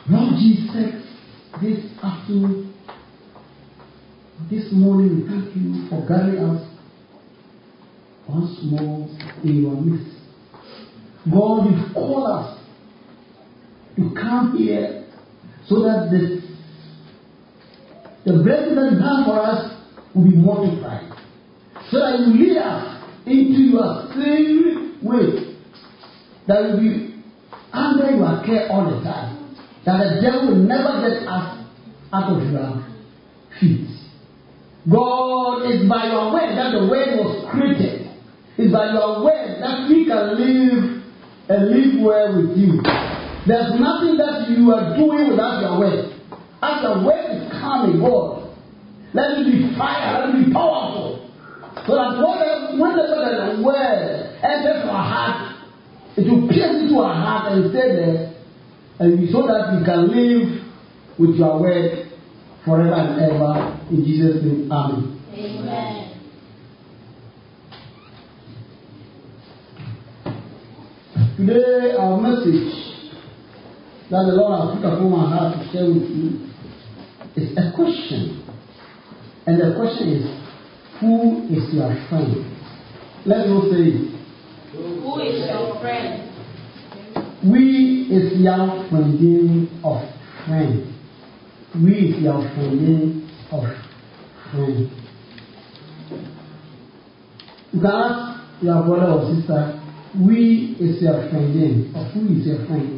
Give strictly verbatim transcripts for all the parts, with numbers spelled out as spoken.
Lord Jesus, this afternoon, this morning, we thank you for gathering us once more in your midst. God, you've called us to come here so that the, the blessing that you have for us will be multiplied. So that you lead us into your same way. That will be under your care all the time. That the devil will never get us out of your feet. God, it's by your word that the word was created. It's by your word that we can live and live well with you. There's nothing that you are doing without your word. As your word is coming, God, let it be fire, let it be powerful. So that whenever the word enters our heart, it will pierce into our heart and stay there, and so that we can live with your word forever and ever. In Jesus' name, amen. Amen. Today, our message that the Lord has put upon my heart to share with you is a question. And the question is, who is your friend? Let's all say it. Who is your friend? We is your friend of friend. We is your friend of friend. You can ask your brother or sister, we is your friend, or who is your friend?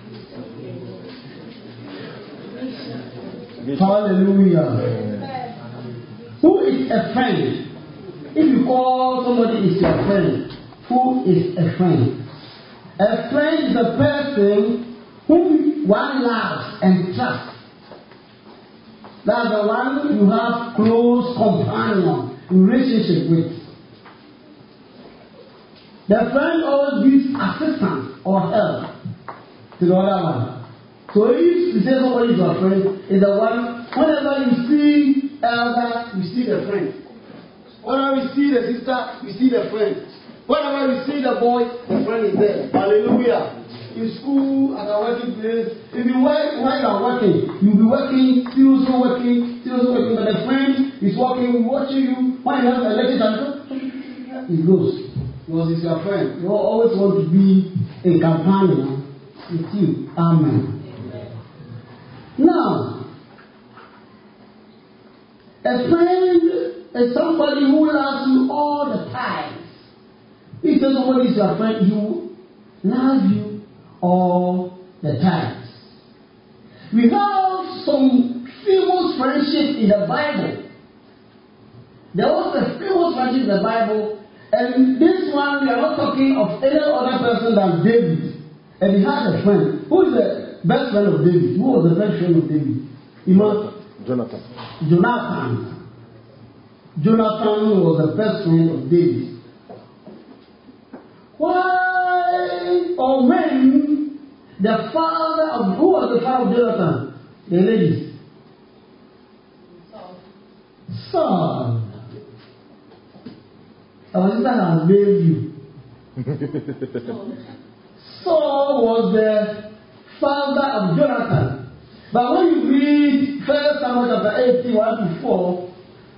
Hallelujah. Who is a friend? If you call somebody is your friend, who is a friend? A friend is a person whom one loves and trusts. That's the one you have close companion relationship with. The friend always gives assistance or help to the other one. So if you say somebody is your friend, is the one, whenever you see elder, you see the friend. Whenever you see the sister, you see the friend. Whenever you see the boy, the friend is there. Hallelujah. In school, at a working place, if you work, when you are working, you'll be working, still also working, still also working, but the friend is working, watching you. When you have a lecture, he goes. Because he's your friend. You always want to be a companion with you. Amen. Now, a friend is somebody who loves you all the time. If somebody is your friend, he will love you all the time. We have some famous friendship in the Bible. There was a famous friendship in the Bible, and this one we are not talking of any other person than David. And he had a friend. Who is the best friend of David? Who was the best friend of David? Jonathan. Jonathan. Jonathan. Jonathan was the best friend of David. Why or when the father of who was the father of Jonathan? The ladies. Saul. Saul. Our sister has named you. Saul was the father of Jonathan. But when you read First Samuel chapter eighteen, one to four,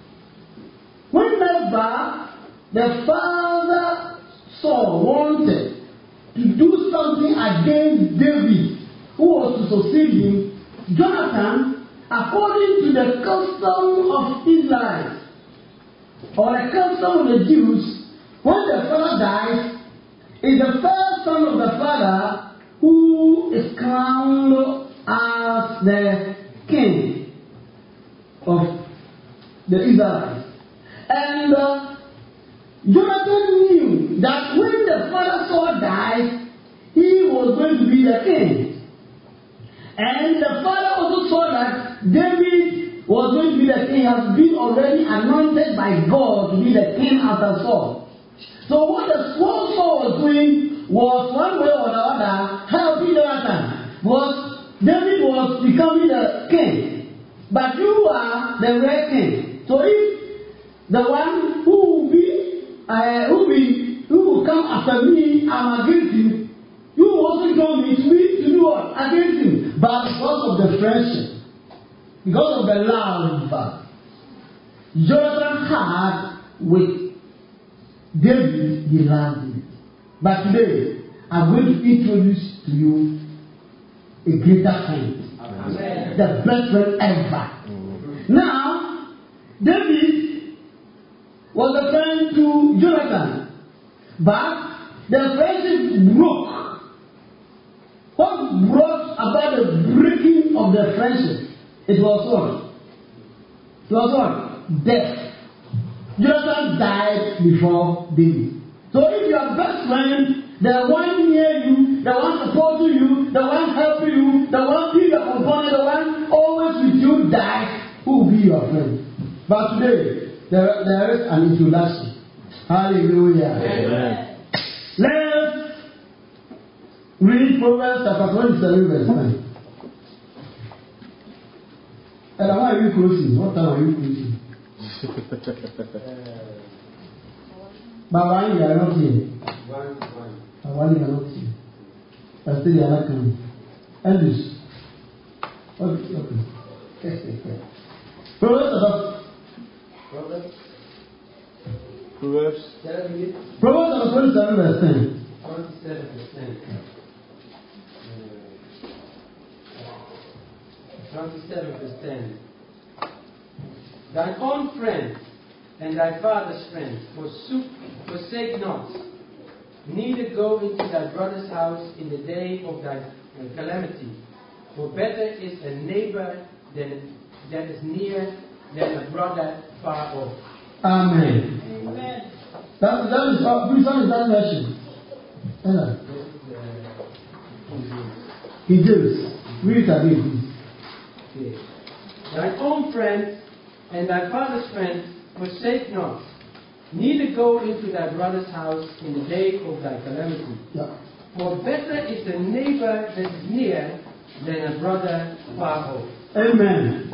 whenever the father Saul wanted to do something against David, who was to succeed him, Jonathan, according to the custom of Israel, or the custom of the Jews, when the father dies, is the first son of the father who is crowned as the king of the Israelites. And uh, Jonathan knew that when the father Saul died, he was going to be the king. And the father also saw that David was going to be the king, has been already anointed by God to be the king after Saul. So what the small Saul was doing was one way or the other helping Jonathan. Was David was becoming the king, but you are the real king. So if the one who will be, uh, who will be, who will come after me, I'm against him, you will also join me to be to do what against him. But But because of the friendship, because of the love Jonathan had with David, he loved him. But today, I'm going to introduce to you a greater friend. Amen. The best friend ever. Mm-hmm. Now, David was a friend to Jonathan, but the friendship broke. What brought about the breaking of the friendship? It was what? It was what? Death. Jonathan died before David. So if your best friend, the one near you, the one supporting you, the one helping you, the one being a component, the one always with you dies, who will be your friend? But today, there, there is an introduction. Hallelujah. Amen. Let's read Proverbs chapter twenty-seven, verse nine. And why are you closing? What time are you closing? Baba, you are not here. Baba, you are not here. I still are not coming. Elvis. Okay, okay. Proverbs. Proverbs. Proverbs. Proverbs twenty-seven, verse ten. twenty-seven, verse ten. twenty-seven, verse ten. Thine own friend and thy father's friend forsook, forsake not, neither go into thy brother's house in the day of thy uh, calamity. For better is a neighbor than, that is near than a brother far off. Amen. Amen. That, that is uh, which one is that version? Uh, he gives. Read it again, please. Okay. Thine own friend and thy father's friend forsake not, neither go into thy brother's house in the day of thy calamity. Yeah. For better is a neighbor that is near than a brother far off. Amen.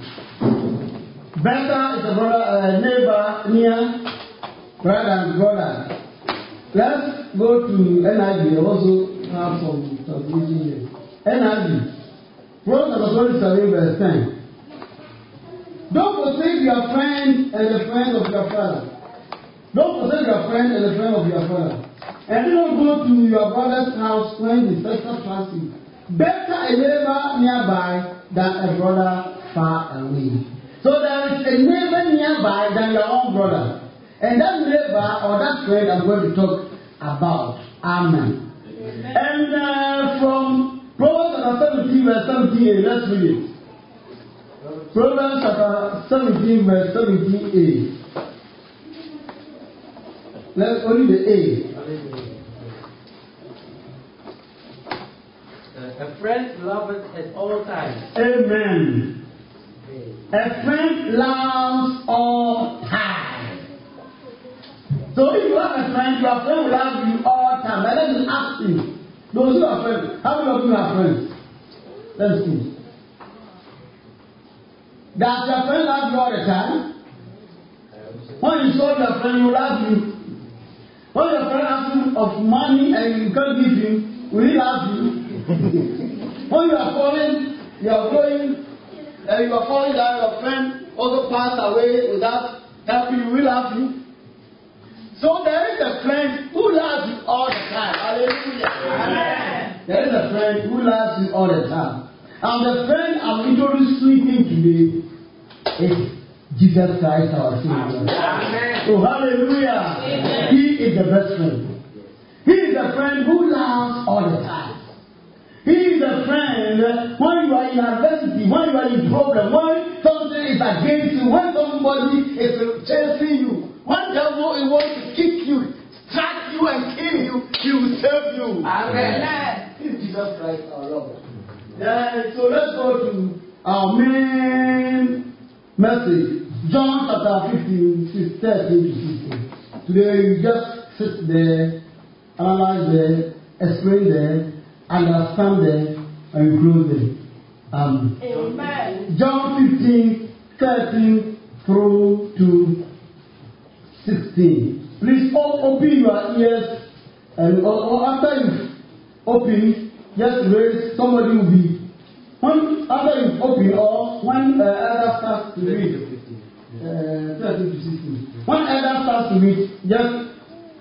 Better is a brother, uh, neighbor near rather than brother. Let's go to N I V. I also have some translation here. N I V. Proverbs twenty-seven, verse ten. Don't forsake your friend and the friend of your father. Don't forsake your friend and the friend of your father. And do not go to your brother's house when the sister passes you. Better a neighbor nearby than a brother far away. So there is a neighbor nearby than your own brother. And that neighbor or that friend I'm going to talk about. Amen. Amen. And uh, from Proverbs seventeen, verse seventeen, let's read it. Proverbs chapter seventeen, verse seventeen a. Let's only the A. Uh, a friend loveth at all times. Amen. A friend loves all times. So if you have a friend, your friend will love you all time. But let me ask you, those who are friends, how many of you have friends? Let's see. Does your friend love you all the time? When you saw your friend, he love you. When your friend asks you of money and you can't give him, will he love you? When you are falling, you are going, and you are falling down, your friend also passed away without helping you, will love you. So there is a friend who loves you all the time. Hallelujah. Amen. There is a friend who loves you all the time. And the friend I'm introducing him today is Jesus Christ our Savior. Amen. Oh, hallelujah. Amen. He is the best friend. He is a friend who loves all the time. He is a friend when you are in adversity, when you are in problem, when something is against you, when somebody is chasing you, when the devil wants to kick you, strike you and kill you, he will save you. Amen. He is Jesus Christ our Lord. Yeah, so let's go to our main message. John chapter fifteen, thirteen to sixteen. Today you just sit there, analyze there, explain there, understand there, and you close there. Um, Amen. John fifteen, thirteen through to sixteen. Please open your ears, and or, or after you open, just raise, somebody will be When after you open or when uh, elder starts to read, uh, thirteen to sixteen. When elder starts to read, just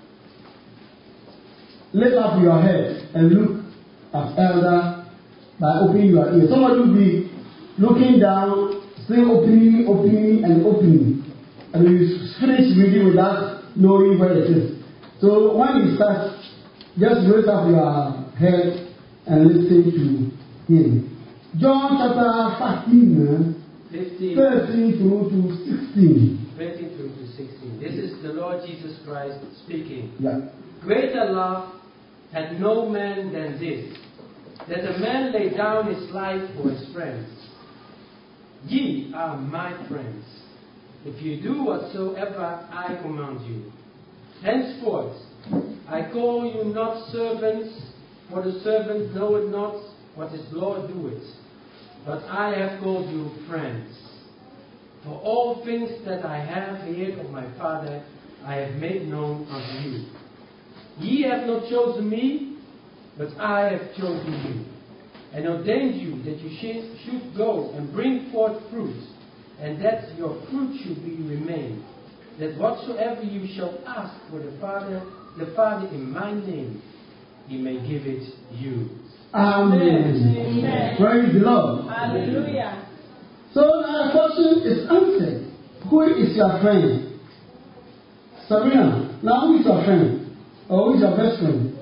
lift up your head and look at elder by opening your ears. Somebody will be looking down, still opening, opening, and opening, and you finish reading without knowing where it is. So when he starts, just raise up your head and listen to him. John chapter fifteen, fifteen, thirteen through to sixteen. thirteen through to sixteen. This is the Lord Jesus Christ speaking. Yeah. Greater love had no man than this, that a man lay down his life for his friends. Ye are my friends, if you do whatsoever I command you. Henceforth I call you not servants, for the servant knoweth not what his Lord doeth, but I have called you friends. For all things that I have heard of my Father I have made known unto you. Ye have not chosen me, but I have chosen you, and ordained you that you should go and bring forth fruit, and that your fruit should be remain, that whatsoever you shall ask for the Father, the Father in my name, he may give it you. Amen. Amen. Praise the Lord. Hallelujah. So now the question is answered. Who is your friend? Sabrina, now who is your friend? Or who is your best friend?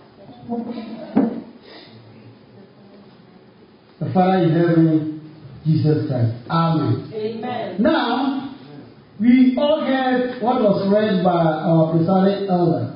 The Father in heaven, Jesus Christ. Amen. Amen. Now, we all heard what was read by our presiding elder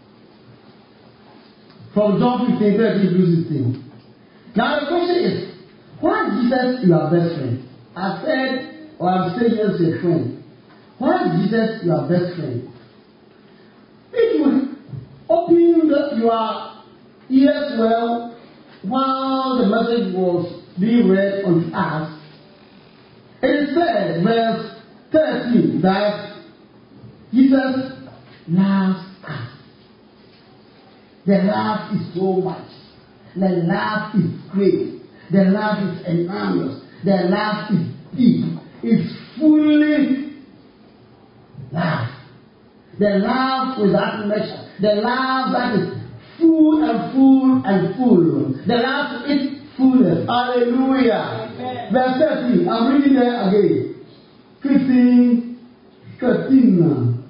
from John fifteen, thirteen to sixteen. Now the question is, why is Jesus your best friend? I said, or I'm saying yes to a friend. Why is Jesus your best friend? If you open the, your ears well while the message was being read unto us, it said, verse thirteen, that Jesus loves us. The love is so much. The love is great. The love is enormous. The love is deep. It's fully love. The love without measure. The love that is full and full and full. The love is fullness. Hallelujah. Amen. Verse thirteen. I'm reading there again. fifteen, thirteen now.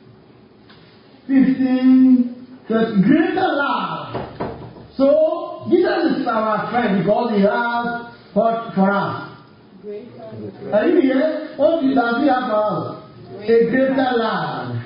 fifteen, thirteen. Greater love. So, Jesus is our friend because he has what for us? Greater. Are you here? What does he have for us? A greater love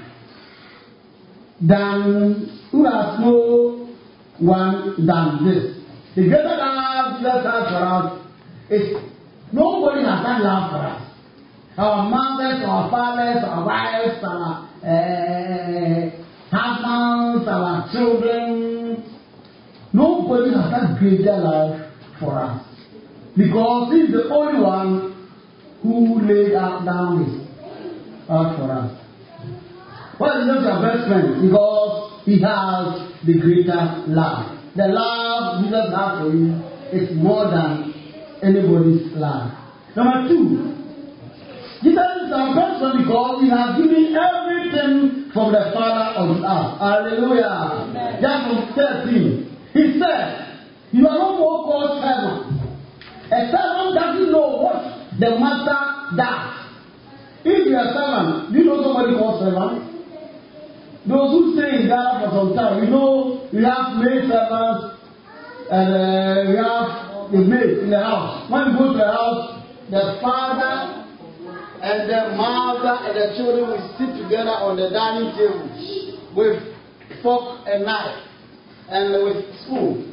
than who has no one than this. The greater love Jesus has for us is nobody has that love for us. Our mothers, our fathers, our wives, our uh, husbands, our children. Nobody has that greater love for us. Because he's the only one who laid down his life for us. Why is Jesus your best friend? Because he has the greater love. The love Jesus has for you is more than anybody's love. Number two, Jesus is our best friend because he has given everything from the Father unto us. Hallelujah. Amen. Just from thirteen. He said, you are no more called servant. A servant doesn't know what the master does. If you are a servant, you know somebody called servant? Those who stay in Ghana for some time, you know, we have maid servants and uh, we have the maid in the house. When you go to the house, the father and the mother and the children will sit together on the dining table with fork and knife and with spoon.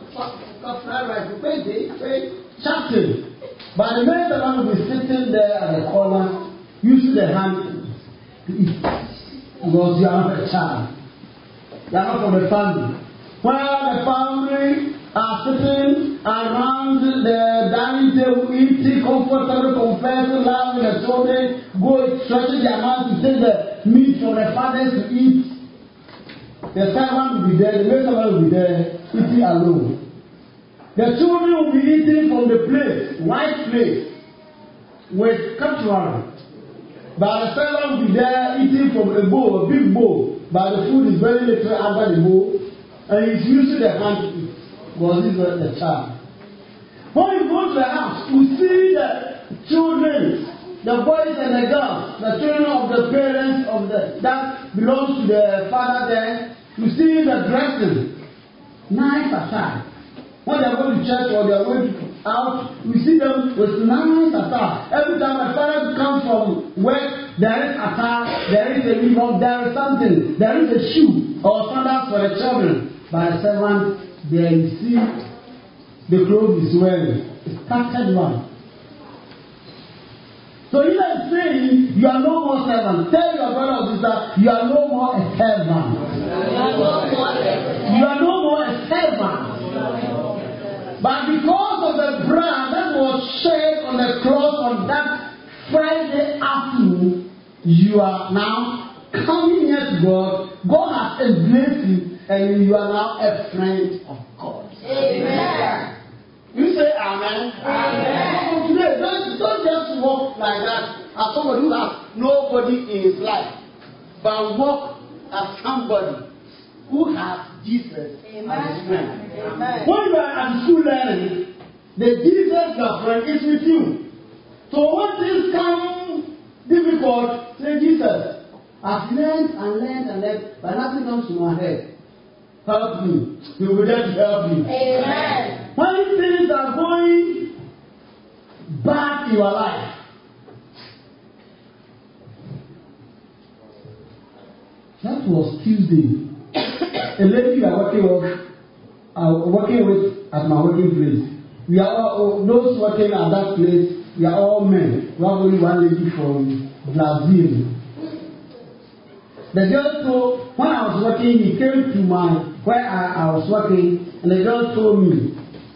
Chatting. But the maid servant will be sitting there at the corner, using the hand to eat. Because you are not a child. You are not from the family. While the family are sitting around the dining table, eating comfortably, confessing, laughing, the children go stretching their mouths to take the meat from the fathers to eat. The servant will be there, the maid servant will be there, eating alone. The children will be eating from the plate, white plate, with cutlery. But the servant will be there eating from a bowl, a big bowl. But the food is very little under the bowl. And he's using the hand to eat. Because he's the child. When you go to the house, you see the children, the boys and the girls, the children of the parents of the that belongs to the father there. You see the dressing, nice attire. When they are going to church or they are going out, we see them with nice attire. Every time my father comes from work, there is attire, there is a uniform, there is something, there is a shoe or sandals for the children. By the servant, there you see the clothes is wearing, a tattered one. So you are saying you are no more servant. Tell your brother or sister, you are no more a servant. You are no more a servant. But because of the blood that was shed on the cross on that Friday afternoon, you are now coming here to God. God has embraced you, and you are now a friend of God. Amen. You say amen. Amen. So today, don't, don't just walk like that as somebody who has nobody in his life, but walk as somebody who has Jesus Amen. As his friend. Amen. When you are at school learning, the Jesus your friend is with you. So when things come difficult, say Jesus, I've learned and learned and learned, but nothing comes to my head. Help me. He will be there to help you. Amen. When things are going bad in your life, that was Tuesday. A lady we are working with, uh, working with at my working place. We are all, those working at that place, we are all men. We have only one lady from Brazil. The girl told, when I was working, he came to my, where I, I was working, and the girl told me,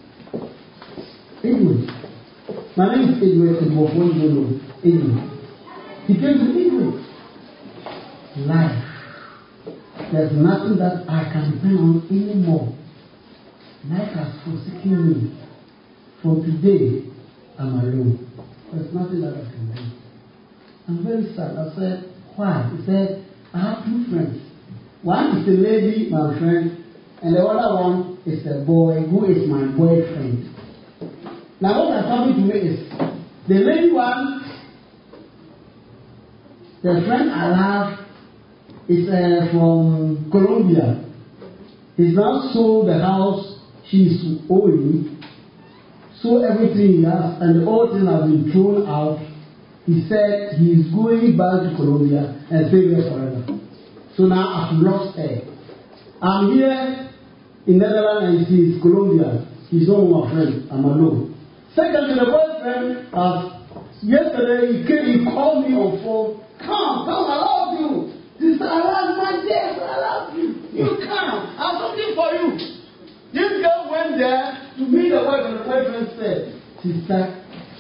Edwin, my name is Edwin, Edwin, Edwin. He came to Edwin. Life. There's nothing that I can depend on anymore. Life has forsaken me. From today, I'm alone. There's nothing that I can do. I'm very sad. I said, why? He said, I have two friends. One is a lady, my friend, and the other one is a boy who is my boyfriend. Now what I'm talking to me is, the lady one, the friend I have, is uh, from Colombia. He's now sold the house she's owing, sold everything he has, and the whole thing has been thrown out. He said he is going back to Colombia and stay there forever. So now I've lost her. I'm here in Netherlands and she's Colombia. He's not my friend. I'm alone. Secondly, the boyfriend, uh, yesterday he came, he called me on phone. Come, come, I love you. Sister, I love my dear, I love you. You come. I have something for you. This girl went there to meet the wife, and the boyfriend said, Sister,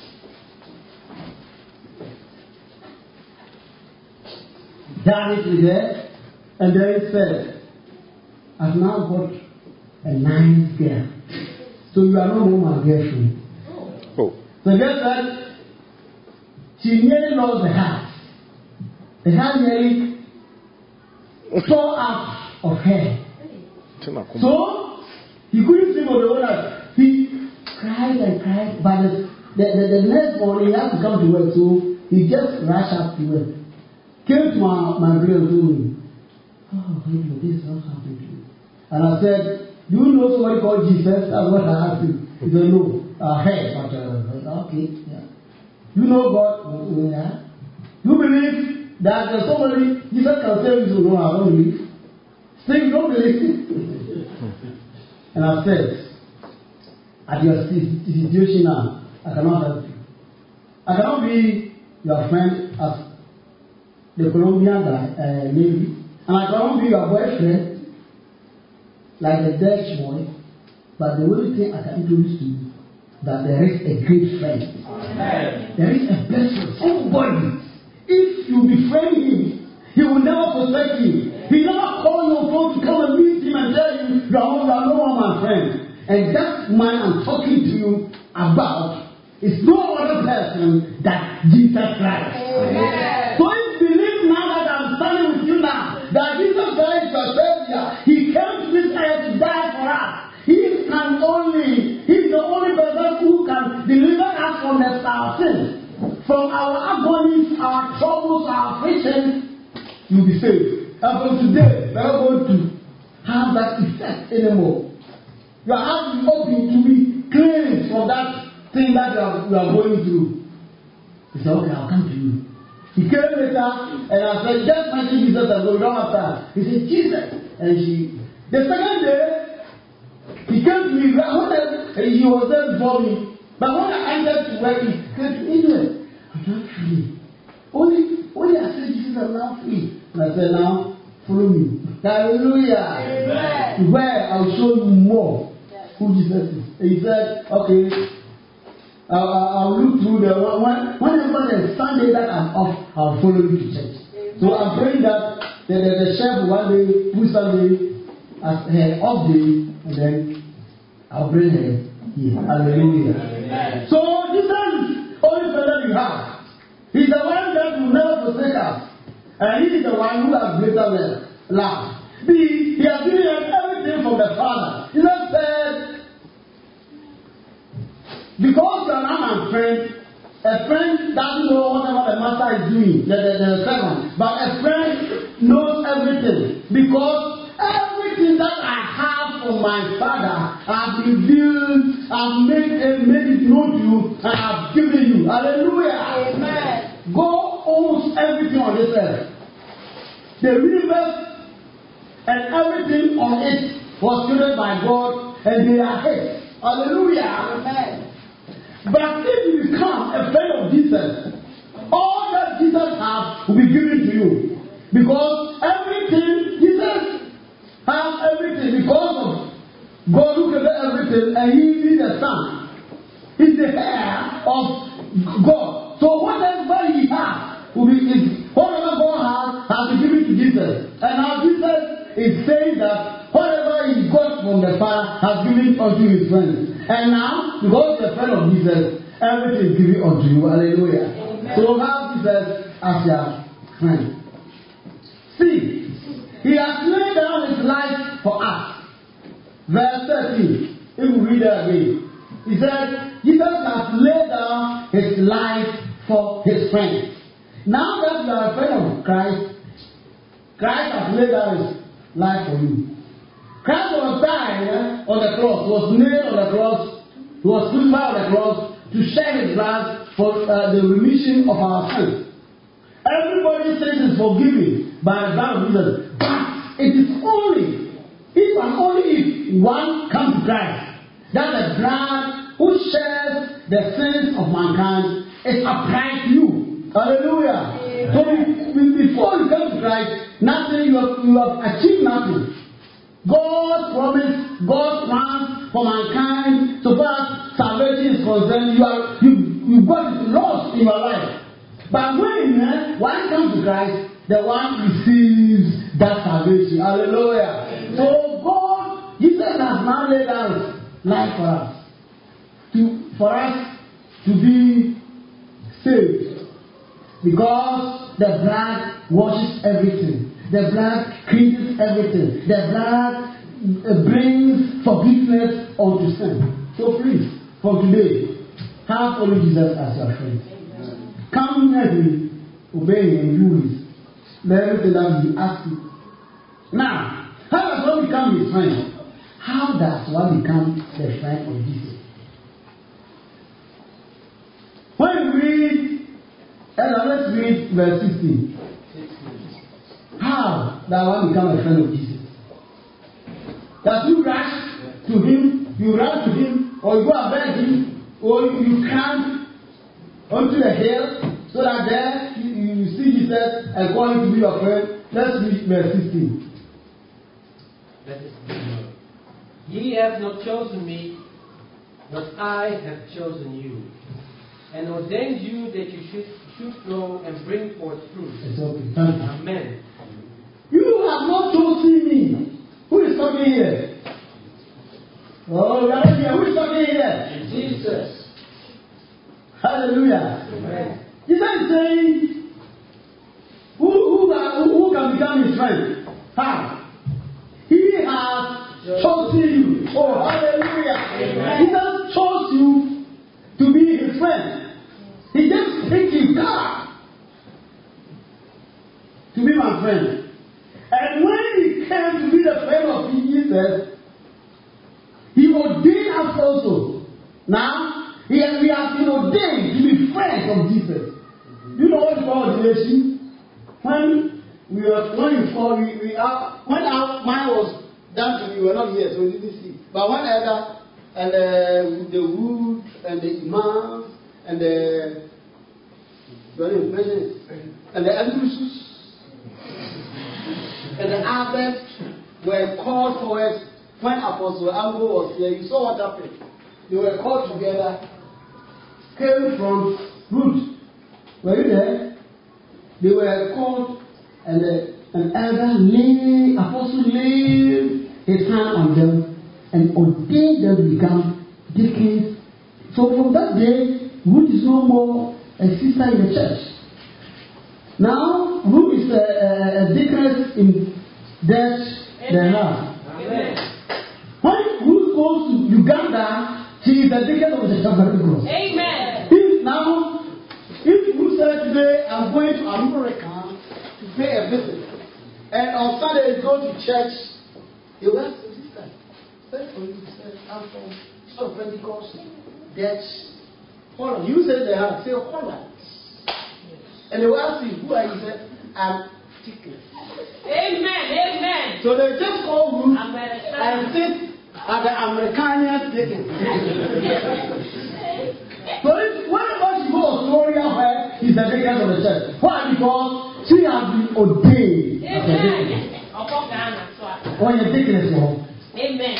done it with her, and then he said, I've now got a nice girl. So you are no more my girlfriend. Oh. So guess that she nearly lost the house. The house nearly tore out of her. So he couldn't sleep on the owner. He cried and cried, but the, the, the, the next morning he had to come to work, so he just rushed up to work. Came to my, my brain and told me, oh, baby, this is not happening to you. And I said, do you know somebody called Jesus? That's what I asked him. He said, no. I heard, but uh, okay, yeah. You know God? Yeah. You believe that there's somebody, Jesus can save you, so no, I don't believe. Still, you don't believe. And I said, at your situation now, I cannot help you. I cannot be your friend as the Colombian guy, uh, lady, and I cannot be your boyfriend like the Dutch boy, but the only thing I can introduce to you that there is a great friend. Amen. There is a person, somebody. If you befriend him, he will never forsake you. He never call your phone to come and meet him and tell you, you are no more my friend. And that man I'm talking to you about is no other person than Jesus Christ. Amen. So if you believe now that I'm standing with you now, that Jesus Christ is your Savior, He came to this earth to die for us. He can only, He's the only person who can deliver us from the, our sins, from our agonies, our troubles, our afflictions. You'll be saved. And from today, we are not going to have that effect anymore. Your heart is open to be cleansed from that thing that you are, you are going through. He said, okay, I'll come to you. He came later and I said, just mention Jesus and we don't have time. He said, Jesus. And she, the second day, he came to me. When I, he was there before me. But when I entered to where he came to England, I'm not free. Only, only I said, Jesus, I'm now free. And I said, now, follow me. Hallelujah. Amen. Where I'll show you more who Jesus is. And he said, okay, I'll, I'll look through the when, whenever there's Sunday that I'm off, I'll follow you to church. Amen. So I'm praying that the, the, the chef one day, put Sunday as her off day, and then I'll bring her here. Hallelujah. Amen. So Jesus is only brother we have. He's the one that will never forsake us. And he is the one who has greater love. He, he has given us everything from the Father. He just said, because you are not my friend, a friend doesn't know whatever the master is doing, the, the, the servant. But a friend knows everything. Because everything that I have from my Father, I've revealed, I've made, uh, made it known to you, and I've given you. Hallelujah. Amen. God owns everything on this earth. The universe and everything on it was created by God, and they are His. Hallelujah. Amen. But if you become a friend of Jesus, all that Jesus has will be given to you. Because everything, Jesus has everything because of God who created everything, and He is the Son. He's the heir of God. So whatever He has will be is whatever God has has been given to Jesus. And now Jesus is saying that whatever He got from the Father has given unto His friends. And now, because you're a friend of Jesus, everything is given unto you. Hallelujah. Amen. So have Jesus as your friend. See, He has laid down His life for us. Verse thirteen. If we read that again, He said, Jesus has laid down His life for His friends. Now that you are a friend of Christ, Christ has laid down His life for you. Christ was dying eh, on the cross, was nailed on the cross, He was crucified on the cross to shed His blood for uh, the remission of our sins. Everybody says it's forgiven by the blood of Jesus, but it is only if and only if one comes to Christ that the blood who shares the sins of mankind is applied to you. Hallelujah. Amen. So before you come to Christ, nothing you have, you have achieved nothing. God's promise, God's plan for mankind, so far as salvation is concerned, you are you you got it lost in your life. But when eh, one comes to Christ, the one receives that salvation. Hallelujah. Amen. So God, Jesus has now laid down His life for us, to for us to be saved, because the blood washes everything. The blood cleanses everything. The blood uh, brings forgiveness unto sin. So please, from today, have only Jesus as your friend. Amen. Come near Him, obey Him, and do His. Everything that He asks you. Now, how does one become His friend? How does one become the friend of Jesus? When you read, uh, let's read verse sixteen. How that one become a friend of Jesus? That you rush to Him, you run to Him, or you go and beg Him, or you climb onto the hill so that there you, you see Jesus and call Him to be your friend. Let's read verse sixteen. That is, ye have not chosen me, but I have chosen you, and ordained you that you should, should go and bring forth fruit. Okay. Amen. You have not chosen me. Who is talking here? Oh, we are not here. Who is talking here? Jesus. Hallelujah. Amen. Jesus is saying, who, who, who, who can become his friend? How? He has chosen you. Oh, hallelujah. Amen. Jesus chose you to be his friend. He just picked you, God, to be my friend. And when he came to be the friend of Jesus, he ordained us also. Now, he has, we have been ordained to be friends of Jesus. You know what we call ordination? When we were, when we call, we, we are, when our mine was done to me, we were not here, so we didn't see. But when Elder and uh, the Wood and the Imams and the and the Andrews and the others were called for it when Apostle Ambo was here. You saw what happened. They were called together, came from Root. Were you there? They were called, and the, an elder laid, apostle laid his hand on them and ordained them to become deacons. So from that day, Ruth is no more a sister in the church. Now, Ruth is a, a, a deaconess in Dash, the house. When Ruth goes to Uganda, she is a deacon of the Calvary Cross. Amen. If now, if Ruth said today, I'm going to America to pay a visit, and on Sunday go to church, he will ask the sister, say for you, say, I'm from Church of Pentecost, Dutch, Holland. You say they have, say Holland. And they will ask you, who are you? Say, I'm Tickler. Amen. Amen. So they just call Ruth American. and sit at the Americanian taking. So if, whenever she goes to Gloria, where he's the deacon of the church. Why? Because she has been ordained as a deacon. When you're deaconess, Lord. Amen.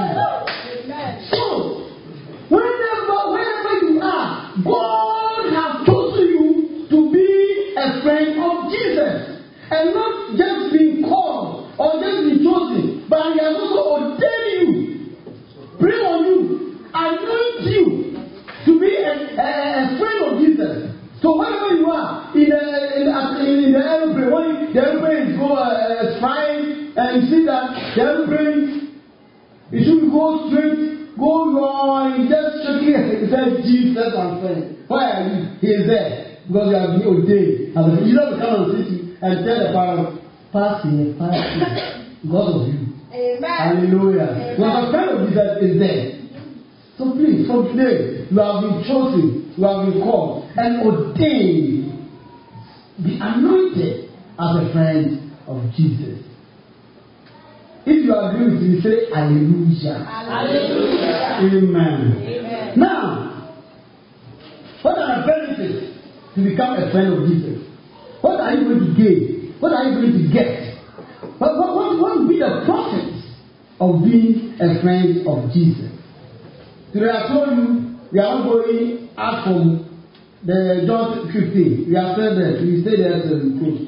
Amen. So, whenever, wherever you are, God has chosen you to be a friend of Jesus. And not just being called or just being chosen, but He has also ordained you, bring on you, anoint you to be a, a, a friend of Jesus. So wherever you are, in the, in the, in the aeroplane, when the aeroplane go uh, flying, and you see that the aeroplane, it should go straight, go long, just shaking it, say, Jesus, my friend. Why are you? He is there. Because you have been ordained. And you don't come and sit and tell the parents, pass here, pass here, because of you. Amen. Hallelujah. Amen. Because the friend of Jesus is there. So please, from today, you have been chosen, you have been called, and ordained. Be anointed as a friend of Jesus. If you agree with me, say hallelujah. Hallelujah. Amen. Amen. Now, what are the benefits to become a friend of Jesus? What are you going to gain? What are you going to get? What, what, what, what will be the profits of being a friend of Jesus? Today I told you we are not going out from the John fifteen. We are still there. We stay there till we close.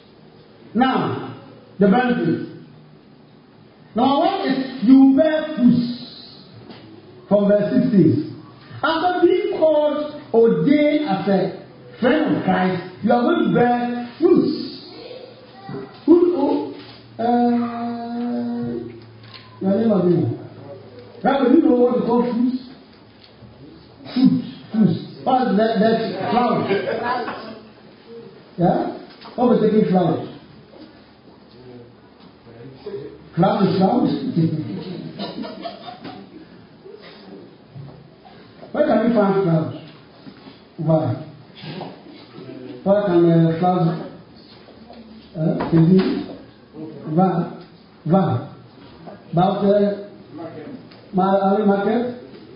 Now, the benefits. Number one is you bear fruits. From verse sixteen. After being called, ordained as a friend of Christ, you are going to bear fruits. Fruit, oh, uh, your name again. Now, do you know what we call fruits? Fruit, fruits. What is that? That's flower. Yeah? What was taking flowers? Flowers, flowers. Where can you find flowers? Why? Where can uh, flowers? Uh, Why? Why? About uh, my uh, market?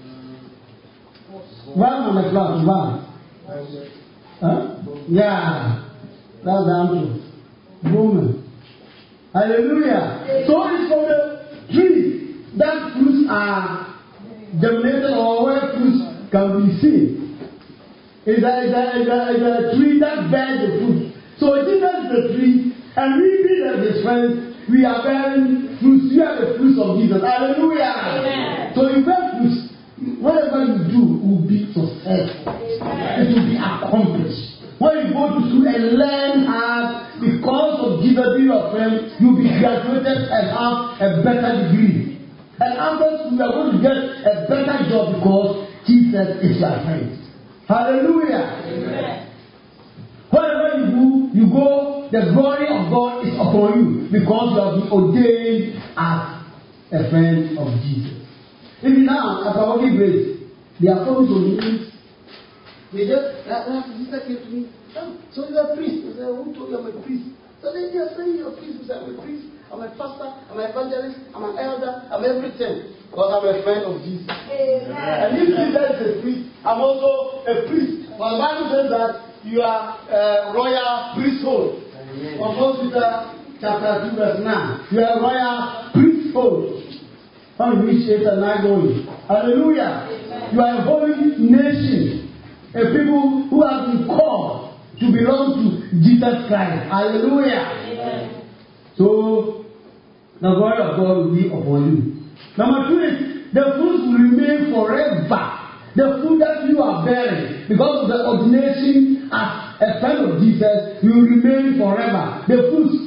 Why on the flowers? Why? Huh? Yeah. That's the answer. Woman. Hallelujah. So it's from the tree that fruits are germinated or where fruits can be seen. It's a, it's a, it's a, it's a tree that bears the fruit. So Jesus is the tree, and we being as his friends, we are bearing fruits. We are the fruits of Jesus. Hallelujah. Amen. So you bear fruits. Whatever you do will be successful. It will be accomplished. When you go to school and learn hard, because of Jesus being your friend, you'll be graduated and have a better degree. And after school, you are going to get a better job because Jesus is your friend. Hallelujah. Amen. Wherever you do, you go, the glory of God is upon you because you have been ordained as a friend of Jesus. Even now, at our working place, they are coming to meetings. They just, that, that sister came to me. Oh, so you're a priest. I said, who told you I'm a priest? So they are saying you're a priest. I said, I'm a priest. I'm a pastor. I'm an evangelist. I'm an elder. I'm everything. Because I'm a friend of Jesus. Amen. And if Jesus is a priest, I'm also a priest. But the Bible says that you are a royal priesthood. From First Peter chapter two verse nine. You are a royal priesthood. How you reach eight and nine going? Hallelujah. Amen. You are a holy nation. A people who have been called to belong to Jesus Christ. Hallelujah. Amen. So, the glory of God will be upon you. Number two is, the fruits will remain forever. The fruit that you are bearing, because of the ordination as a friend of Jesus, you will remain forever. The fruits,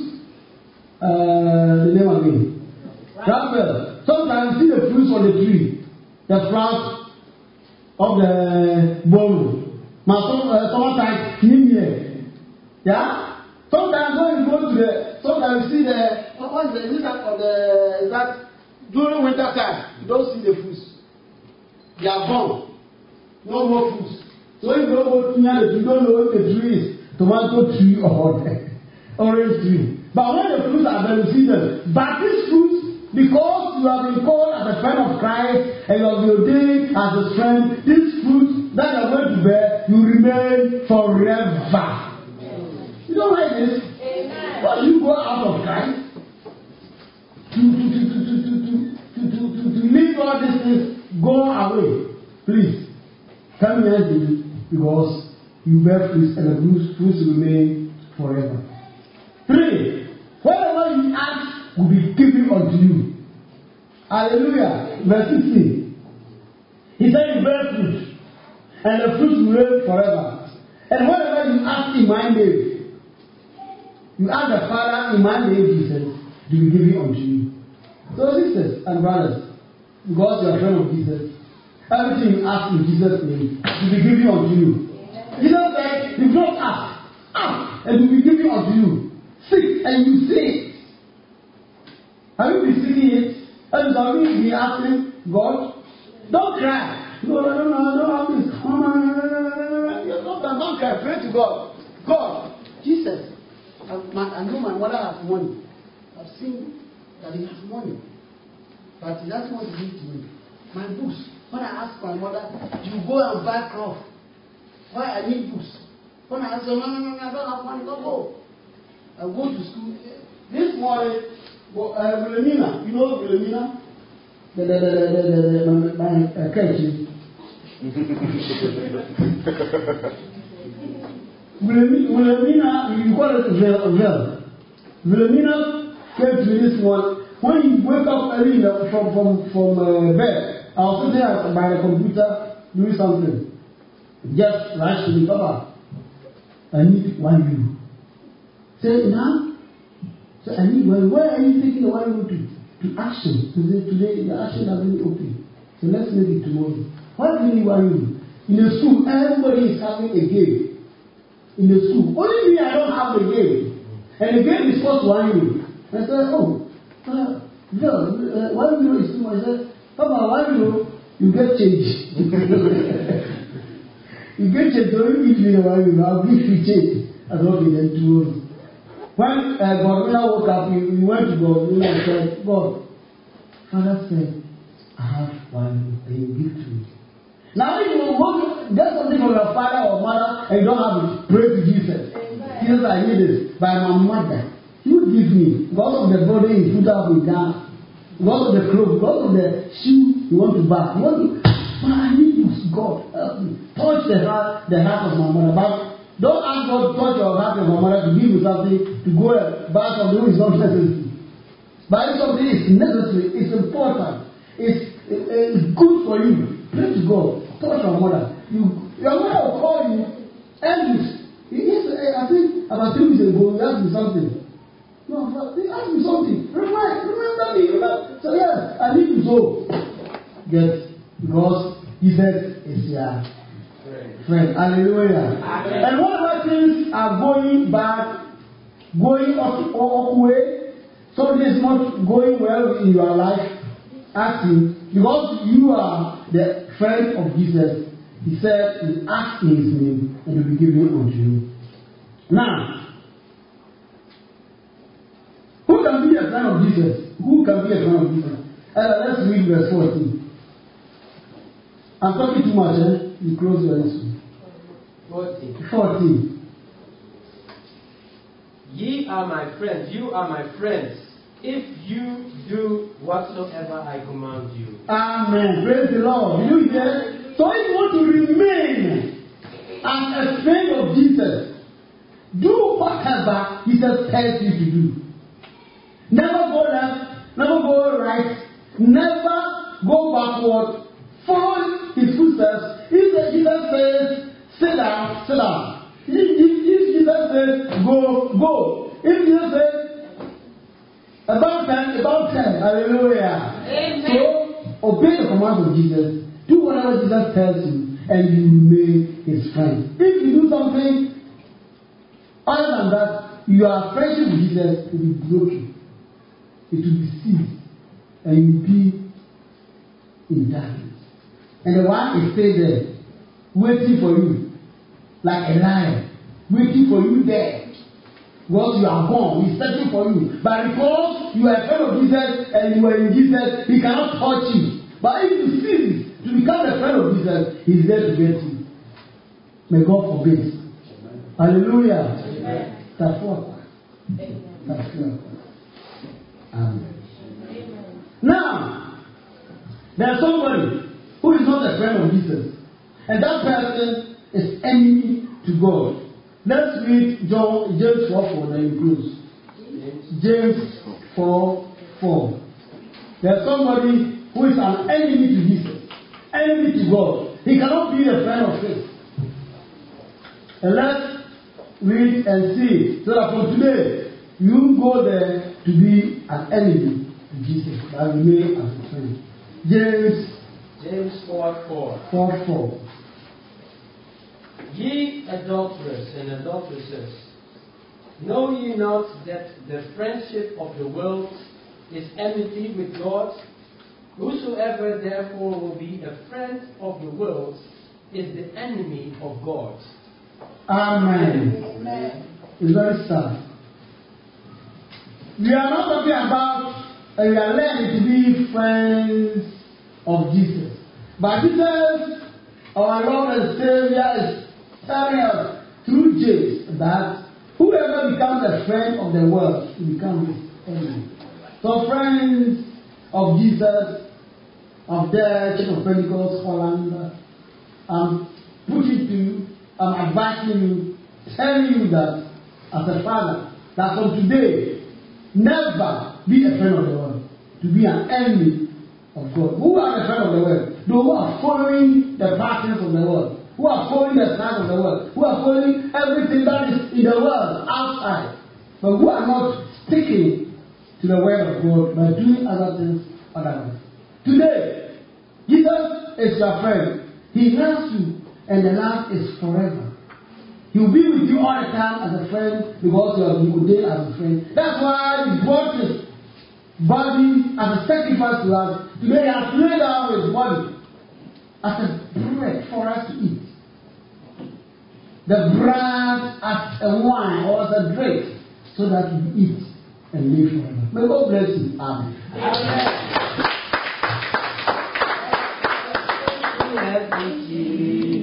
uh, the name of me. Right. Sometimes you see the fruits on the tree, the flowers of the bone. Uh, sometimes New Year. Yeah? Sometimes when you go to the, sometimes you see the, what is the, is that on the, is that during winter time, you don't see the fruits. They are gone. No more fruits. So if you don't go to near the tree, you don't know if the tree is tomato tree or orange tree. But when the fruits are there, you see them. But these fruits, because you have been called as a friend of Christ and you have been ordained as a friend, these fruits that you are going to bear, you remain forever. Amen. You don't like this? Amen. When you go out of Christ to to to to to to to to to, to leave all these things, go away. Please come here to you because you bear fruits and the fruits remain forever. Three, whatever you ask will be given unto you. Hallelujah. Verse sixteen. He said you bear fruit, and the fruit will reign forever. And whatever you ask in my name, you ask the Father in my name, Jesus, to be given unto you. So sisters and brothers, because you are a friend of Jesus, everything you ask in Jesus' name will be given unto you. Jesus said, you don't ask, ask, and it will be given unto you. Seek, and you see. Have you been seeking it? And have you been asking God? Don't cry. No, no, no, I don't have this. No, no, no, no, no, no. Don't cry. Pray to God. God, Jesus, I, my, I know my mother has money. I've seen that he has money. But he doesn't want to give to me. My books. When I ask my mother, you go and buy cloth. Why I need books? When I ask her, no, no, no, I don't have money. Don't go. I go to school. This morning, well, uh, Wilhelmina, you know Wilhelmina? The, the, the, the, the, the, my uh, catch. Wilhelmina, you call it Vel. Wilhelmina came to me this morning. When you wake up early from, from, from uh, bed, I was sitting there by the computer doing something. Just rush to me, Papa, I need one euro. Say, now? So I need one. Why are you taking the one euro to, to action? Today, today the action hasn't opened. So let's make it tomorrow. Why do you need one euro? In the school, everybody is having a game. In the school. Only me, I don't have a game. And the game is cost one euro. I said, oh, uh, no, uh, one euro is too much. I said, Papa, one euro, you get change. You get change, don't you give me the one euro, I'll give you change. I don't give them two euros. When uh, Godwina woke up, he, he went to Godwina and said, God, Father said, I have one euro, and you give to me. Now, if you want to get something from your father or mother and you don't have it, pray to Jesus. Amen. Jesus, I need this by my mother. You give me because of the body you put up in Ghana, because of the clothes, because of the shoe you want to buy. You want to, but I need this. God help me. Touch the heart, the heart of my mother. But don't ask God to touch your heart of my mother to give you something to go and buy something which is not necessary. Buying something is necessary. It's important. It's is good for you, pray to God. Touch your mother. You, your mother will call you. Elvis, yes, I think about two weeks ago, he asked me something. No, he asked me something. Remind, remember me, remember. So yes, I need to go. Yes, because Jesus is your friend. Hallelujah. Amen. And whatever things are going bad, going up away, something is not going well in your life, ask him. Because you are the friend of Jesus, he said, he asked in his name, and he will be given unto you. Now, who can be a friend of Jesus? Who can be a friend of Jesus? Uh, let's read verse fourteen. I'm talking too much, eh? You close your eyes. fourteen. fourteen. Ye are my friends, you are my friends, if you do whatsoever I command you. Amen. Praise the Lord. You hear? So if you want to remain as a friend of Jesus, do whatever Jesus tells you to do. Never go left, never go right, never go backward. Follow his footsteps. If Jesus says, sit down, sit down. If, if, if Jesus says, go, go. If Jesus says, about ten, about ten. Hallelujah. Amen. So, obey the command of Jesus. Do whatever Jesus tells you, and you remain his friend. If you do something other than that, your friendship with Jesus will be broken. It will be seized, and you will be in darkness. And the one is stay there, waiting for you, like a lion, waiting for you there. Because you are gone, he's searching for you. But because you are a friend of Jesus and you are in Jesus, he cannot touch you. But if you cease to become a friend of Jesus, he's there to get you. May God forbid. Amen. Hallelujah. Amen. That's what. That's what. Amen. Amen. Now, there's somebody who is not a friend of Jesus, and that person is enemy to God. Let's read John, James four four, then you close. James four four. There's somebody who is an enemy to Jesus, enemy to God. He cannot be a friend of faith. And let's read and see, so that from today, you go there to be an enemy to Jesus, but remain as a friend. James, James four four. four four. Ye adulterers and adulteresses, know ye not that the friendship of the world is enmity with God? Whosoever therefore will be a friend of the world is the enemy of God. Amen. Amen. It's very sad. We are not talking about, uh, we are learning to be friends of Jesus. But Jesus, our Lord and Savior, is telling us through James that whoever becomes a friend of the world will become his enemy. So friends of Jesus, of the Church of Pentecost, Holland, I'm putting to you, I'm advising you, telling you that as a father, that from today, never be a friend of the world, to be an enemy of God. Who are the friend of the world? Those who are following the patterns of the world, who are following the signs of the world, who are following everything that is in the world outside, but who are not sticking to the word of God, but doing other things otherwise. Today, Jesus is your friend. He loves you, and the love is forever. He will be with you all the time as a friend because you have been ordained as a friend. That's why he brought his body as a sacrifice to us. Today he has laid down his body as a bread for us to eat. The bread as a wine or as a drink so that we eat and live forever. May God bless you. Amen. Amen.